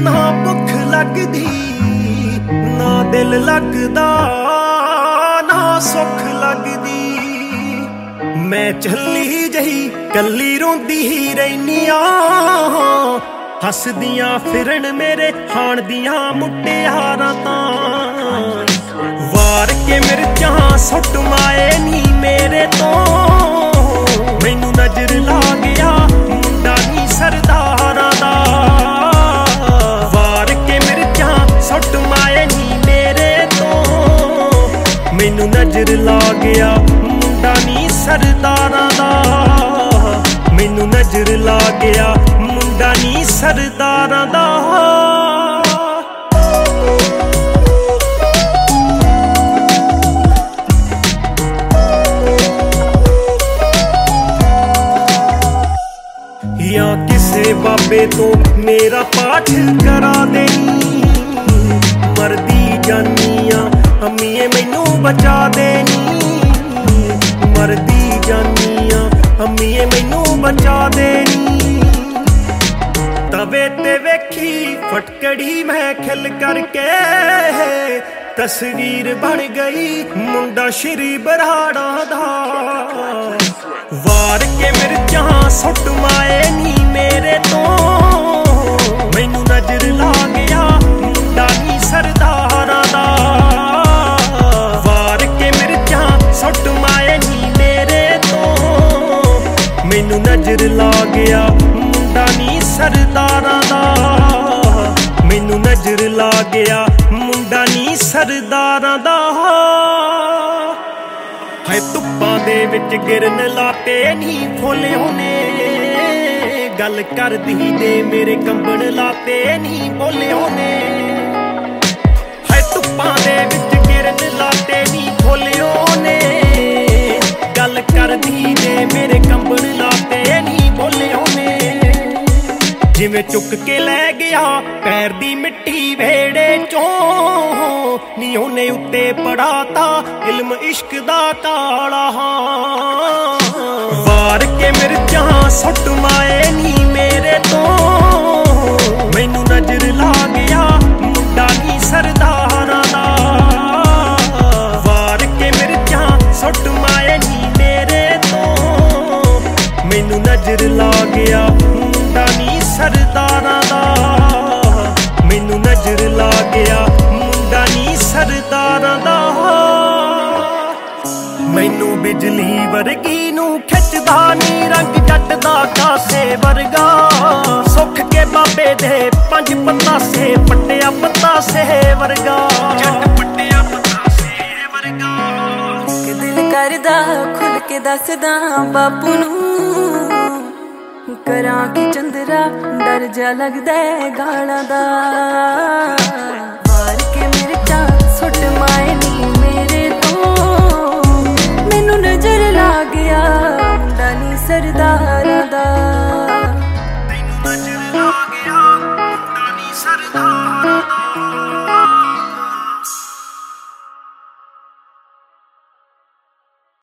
ना भुख लगदी ना दिल लगदा ना सुख लगदी। मैं झल्ली जही कल्ली रोंदी ही रैनी हसदियां फिरन मेरे हाण दियां मुटियारां तां। वार के मिर्चां सुट माए नी मेरे तो मैनू नजर ला गया मुंडा नी सरदारां दा। वार के मिर्चां सुट माए नी मेरे तो मैनू नजर ला गया मुंडा नी सरदारां दा। मैनू नजर ला गया मुंडा नी सरदारां दा। या किसे बाबे तो मेरा पाठ करा देनी मरदी जानिया अम्मीए मैनू बचा देनी। मरदी जानिया अम्मीए मैनू बचा देनी। तवे ते वेखी फटकड़ी मैं खिल करके तस्वीर बन गई मुंडा श्री बराड़ा दा। वार के मिर्चां सुट माए नी मेरे तो मैनू नजर ला गया मुंडा नी सरदारां दा। वार के मिर्चां सुट माए नी मेरे तो मैनू नजर ला गया मुंडा नी सरदारां दा। मैनू नजर ला गया मुंडा नी सरदारां दा। है धुप्पां दे विच गिरन लाते नी फुल होने गल करदी दे मेरे कंबण लाते नी बोले होने। है धुप्पां दे विच गिरन लाते नी फुल होने गल करदी दे मेरे कंबण लाते नी बोले होने। जिवें चुक के लै गया पैर दी मिट्टी वेड़े चों नी ओने उत्ते पढ़ाता इल्म इश्क दा काला। वार के मिर्चां सुट माए नी मेरे तो मैनू नजर ला गया मुंडा नी सरदारां दा। वार के मिर्चां सुट माए नी मेरे तो मैनू नजर ला गया मुंडा नी सरदारां दा। मैनू नजर ला गया मुंडा नी सरदारां दा। मैनू बिजली वर्गी नू खिचदा नी रंग जट दा कासे वर्गा। सुख के बाबे दे पंज पतासे पट्टिया पतासे वर्गा। जट पट्टिया पतासे वर्गा। दिल करदा खुल के दसदा बापू नू करां की चंदरा डर जा लगदा गालां दा।